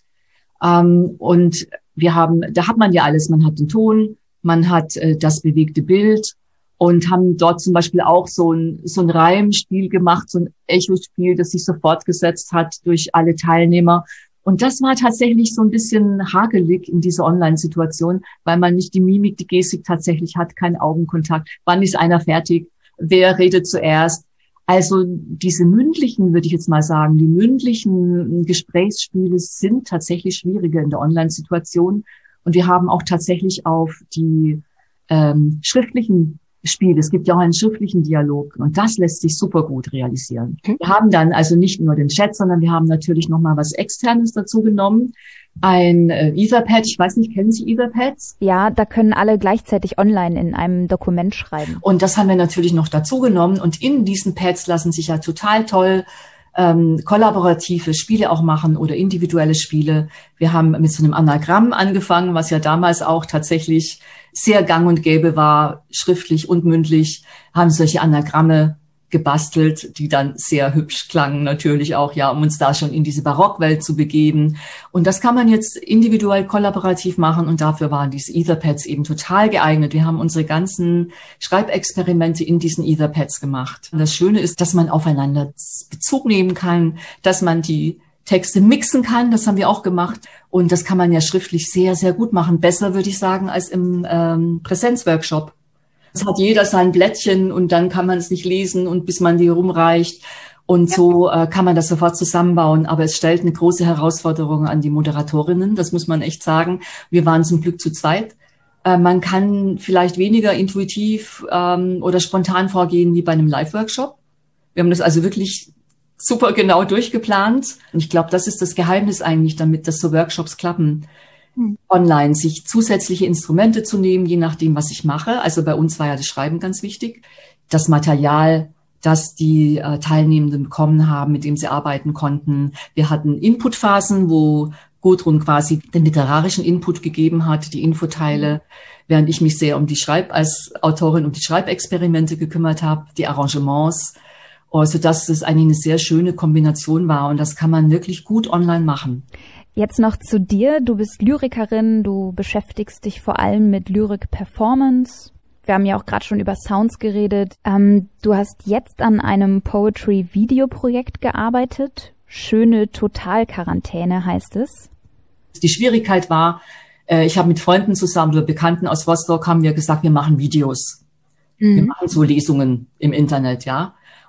S9: Ähm, und wir haben, da hat man ja alles. Man hat den Ton, man hat äh, das bewegte Bild. Und haben dort zum Beispiel auch so ein, so ein Reimspiel gemacht, so ein Echo-Spiel, das sich so fortgesetzt hat durch alle Teilnehmer. Und das war tatsächlich so ein bisschen hakelig in dieser Online-Situation, weil man nicht die Mimik, die Gestik tatsächlich hat, keinen Augenkontakt. Wann ist einer fertig? Wer redet zuerst? Also diese mündlichen, würde ich jetzt mal sagen, die mündlichen Gesprächsspiele sind tatsächlich schwieriger in der Online-Situation. Und wir haben auch tatsächlich auf die ähm, schriftlichen Spiel. Es gibt ja auch einen schriftlichen Dialog und das lässt sich super gut realisieren. Okay. Wir haben dann also nicht nur den Chat, sondern wir haben natürlich noch mal was Externes dazu genommen. Ein äh, Etherpad, ich weiß nicht, kennen Sie Etherpads?
S3: Ja, da können alle gleichzeitig online in einem Dokument schreiben.
S9: Und das haben wir natürlich noch dazu genommen und in diesen Pads lassen sich ja total toll ähm, kollaborative Spiele auch machen oder individuelle Spiele. Wir haben mit so einem Anagramm angefangen, was ja damals auch tatsächlich sehr gang und gäbe war, schriftlich und mündlich, haben solche Anagramme gebastelt, die dann sehr hübsch klangen natürlich auch, ja, um uns da schon in diese Barockwelt zu begeben. Und das kann man jetzt individuell kollaborativ machen und dafür waren diese Etherpads eben total geeignet. Wir haben unsere ganzen Schreibexperimente in diesen Etherpads gemacht. Und das Schöne ist, dass man aufeinander Bezug nehmen kann, dass man die Texte mixen kann, das haben wir auch gemacht. Und das kann man ja schriftlich sehr, sehr gut machen. Besser, würde ich sagen, als im ähm, Präsenzworkshop. Es hat jeder sein Blättchen und dann kann man es nicht lesen und bis man die rumreicht. Und so äh, kann man das sofort zusammenbauen. Aber es stellt eine große Herausforderung an die Moderatorinnen, das muss man echt sagen. Wir waren zum Glück zu zweit. Äh, man kann vielleicht weniger intuitiv ähm, oder spontan vorgehen wie bei einem Live-Workshop. Wir haben das also wirklich super genau durchgeplant. Und ich glaube, das ist das Geheimnis eigentlich, damit dass so Workshops klappen. Hm. Online sich zusätzliche Instrumente zu nehmen, je nachdem, was ich mache. Also bei uns war ja das Schreiben ganz wichtig. Das Material, das die äh, Teilnehmenden bekommen haben, mit dem sie arbeiten konnten. Wir hatten Inputphasen, wo Gudrun quasi den literarischen Input gegeben hat, die Infoteile, während ich mich sehr um die Schreib als Autorin um die Schreibexperimente gekümmert habe, die Arrangements. Also dass es eigentlich eine sehr schöne Kombination war und das kann man wirklich gut online machen.
S3: Jetzt noch zu dir. Du bist Lyrikerin, du beschäftigst dich vor allem mit Lyrik-Performance. Wir haben ja auch gerade schon über Sounds geredet. Ähm, du hast jetzt an einem Poetry-Video-Projekt gearbeitet. Schöne Totalquarantäne heißt es.
S9: Die Schwierigkeit war, äh, ich habe mit Freunden zusammen oder Bekannten aus Rostock haben wir gesagt, wir machen Videos. Mhm. Wir machen so Lesungen im Internet, ja.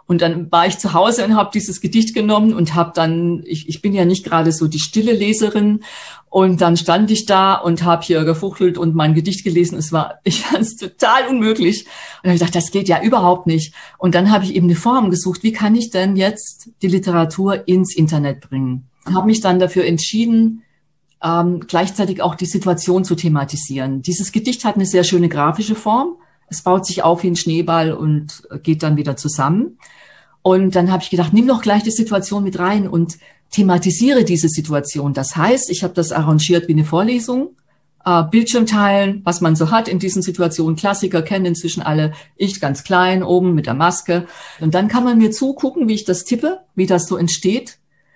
S9: Und dann war ich zu Hause und habe dieses Gedicht genommen und habe dann, ich, ich bin ja nicht gerade so die stille Leserin, und dann stand ich da und habe hier gefuchtelt und mein Gedicht gelesen. Es war, ich fand es total unmöglich. Und dann habe ich gedacht, das geht ja überhaupt nicht. Und dann habe ich eben eine Form gesucht, wie kann ich denn jetzt die Literatur ins Internet bringen? Und habe mich dann dafür entschieden, ähm, gleichzeitig auch die Situation zu thematisieren. Dieses Gedicht hat eine sehr schöne grafische Form. Es baut sich auf wie ein Schneeball und geht dann wieder zusammen. Und dann habe ich gedacht, nimm doch gleich die Situation mit rein und thematisiere diese Situation. Das heißt, ich habe das arrangiert wie eine Vorlesung, äh, Bildschirm teilen, was man so hat in diesen Situationen. Klassiker kennen inzwischen alle. Ich ganz klein, oben mit der Maske. Und dann kann man mir zugucken, wie ich das tippe, wie das so entsteht.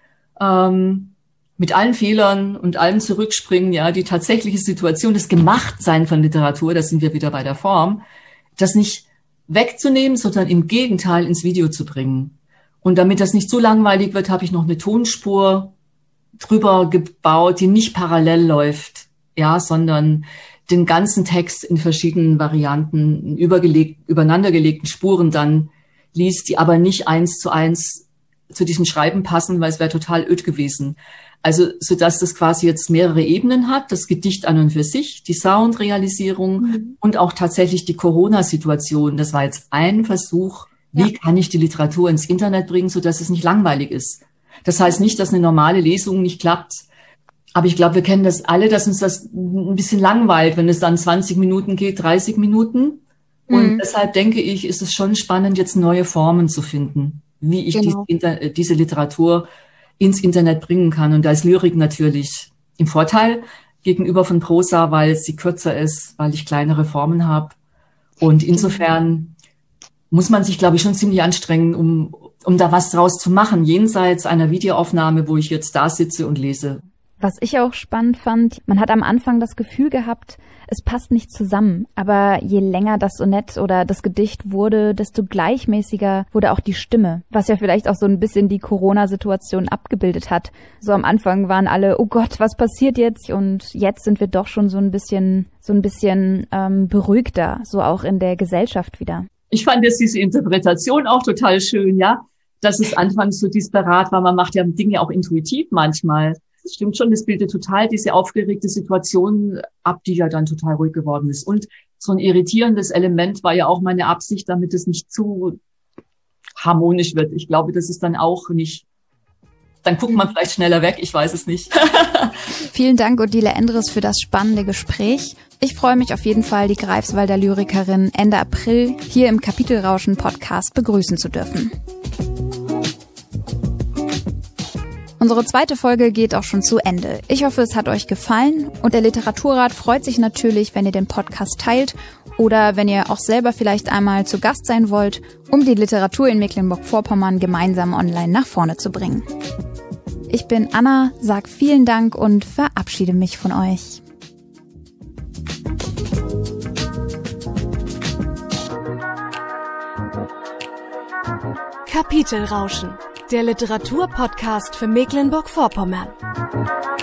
S9: Ähm, mit allen Fehlern und allem Zurückspringen, ja, die tatsächliche Situation, das Gemachtsein von Literatur, da sind wir wieder bei der Form, das nicht wegzunehmen, sondern im Gegenteil ins Video zu bringen. Und damit das nicht so langweilig wird, habe ich noch eine Tonspur drüber gebaut, die nicht parallel läuft, ja, sondern den ganzen Text in verschiedenen Varianten, übergelegt, übereinandergelegten Spuren dann liest, die aber nicht eins zu eins zu diesem Schreiben passen, weil es wäre total öd gewesen. Also, so dass das quasi jetzt mehrere Ebenen hat, das Gedicht an und für sich, die Soundrealisierung mhm. und auch tatsächlich die Corona-Situation. Das war jetzt ein Versuch, wie ja. kann ich die Literatur ins Internet bringen, so dass es nicht langweilig ist. Das heißt nicht, dass eine normale Lesung nicht klappt. Aber ich glaube, wir kennen das alle, dass uns das ein bisschen langweilt, wenn es dann zwanzig Minuten geht, dreißig Minuten. Und mhm. deshalb denke ich, ist es schon spannend, jetzt neue Formen zu finden, wie ich genau. diese, diese Literatur ins Internet bringen kann. Und da ist Lyrik natürlich im Vorteil gegenüber von Prosa, weil sie kürzer ist, weil ich kleinere Formen habe. Und insofern muss man sich, glaube ich, schon ziemlich anstrengen, um, um da was draus zu machen, jenseits einer Videoaufnahme, wo ich jetzt da sitze und lese.
S3: Was ich auch spannend fand, man hat am Anfang das Gefühl gehabt, es passt nicht zusammen. Aber je länger das Sonett oder das Gedicht wurde, desto gleichmäßiger wurde auch die Stimme. Was ja vielleicht auch so ein bisschen die Corona-Situation abgebildet hat. So am Anfang waren alle, oh Gott, was passiert jetzt? Und jetzt sind wir doch schon so ein bisschen, so ein bisschen ähm, beruhigter, so auch in der Gesellschaft wieder.
S9: Ich fand jetzt diese Interpretation auch total schön, ja, dass es anfangs so disparat war. Man macht ja Dinge auch intuitiv manchmal. Das stimmt schon, das bildet total diese aufgeregte Situation ab, die ja dann total ruhig geworden ist. Und so ein irritierendes Element war ja auch meine Absicht, damit es nicht zu harmonisch wird. Ich glaube, das ist dann auch nicht, dann guckt man vielleicht schneller weg, ich weiß es nicht.
S3: Vielen Dank, Odile Endres, für das spannende Gespräch. Ich freue mich auf jeden Fall, die Greifswalder Lyrikerin Ende April hier im Kapitelrauschen-Podcast begrüßen zu dürfen. Unsere zweite Folge geht auch schon zu Ende. Ich hoffe, es hat euch gefallen und der Literaturrat freut sich natürlich, wenn ihr den Podcast teilt oder wenn ihr auch selber vielleicht einmal zu Gast sein wollt, um die Literatur in Mecklenburg-Vorpommern gemeinsam online nach vorne zu bringen. Ich bin Anna, sag vielen Dank und verabschiede mich von euch.
S2: Kapitelrauschen, der Literaturpodcast für Mecklenburg-Vorpommern.